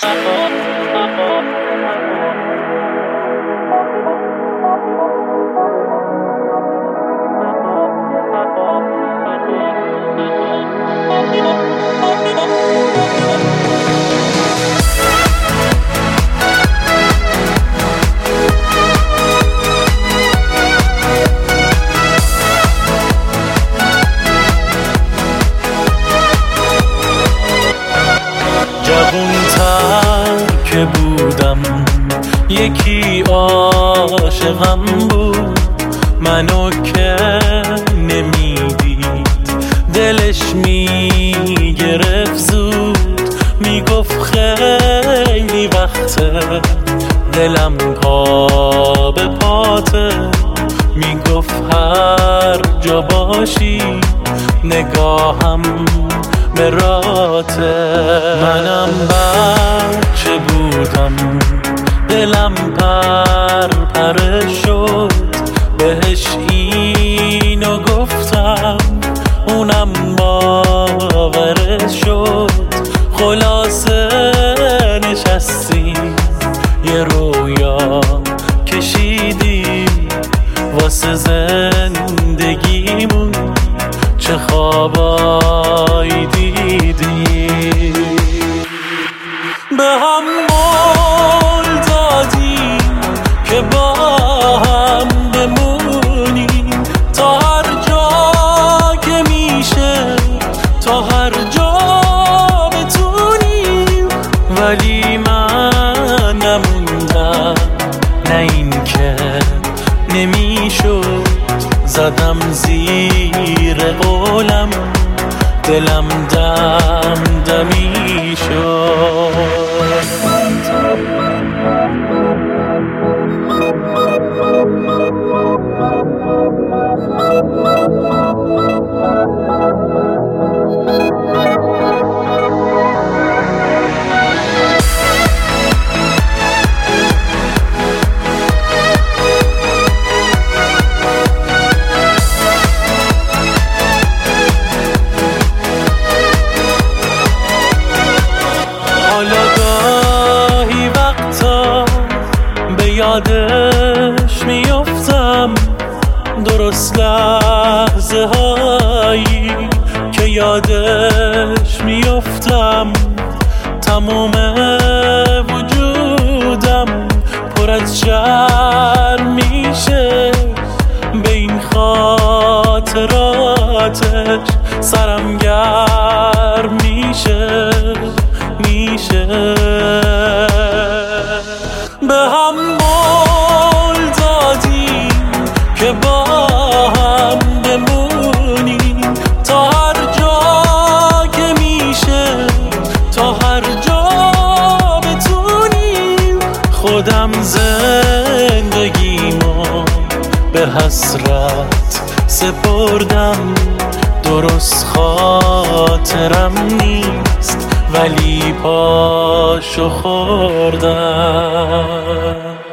جوون‌تر که بودم یکی عاشقم بود، منو که نمیدید دلش میگرفت زود، میگفت خیلی وقته دلم پا به پاته، میگفت هر جا باشی نگاهم براته. منم بچه بودم دلم پر شد، بهش اینو گفتم اونم باورش شد. خلاصه نشستیم یه رویا کشیدیم واسه زندگیمون، چه خوابایی دیدیم. به هم قول دادیم که با هم بمونیم تا هر جا که میشه، تا هر جا بتونیم، ولی من نموندم، نه این که نمیشد. زدم زیر قولم دلم دمدمی شد. یادش میافتم درست لحظه هایی که یادش میافتم، تموم وجودم پر از شرم میشه به این خاطراتش، سرم گرم میشه. به هم قول دادیم که با هم بمونیم تا هر جا که میشه، تا هر جا بتونیم. خودم زندگیمو به حسرت سپردم، درست خاطرم نیست ولی پاشو خوردم.